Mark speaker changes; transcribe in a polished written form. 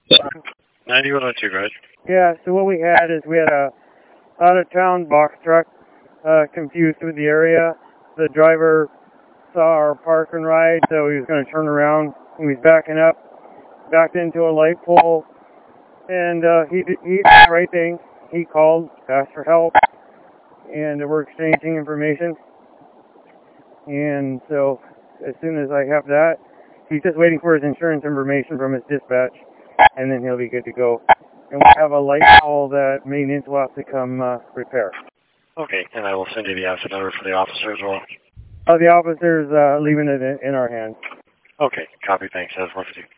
Speaker 1: 9102, right?
Speaker 2: Yeah, so what we had is we had a out-of-town box truck confused with the area. The driver saw our park and ride, so he was going to turn around. He was backing up, backed into a light pole, and he did the right thing. He called, asked for help, and we're exchanging information. And so as soon as I have that, he's just waiting for his insurance information from his dispatch, and then he'll be good to go. And we have a light pole that maintenance will have to come repair.
Speaker 1: Okay, and I will send you the asset number for the officer as well.
Speaker 2: The officer's leaving it in our hands.
Speaker 1: Okay, copy, thanks. That's what to do.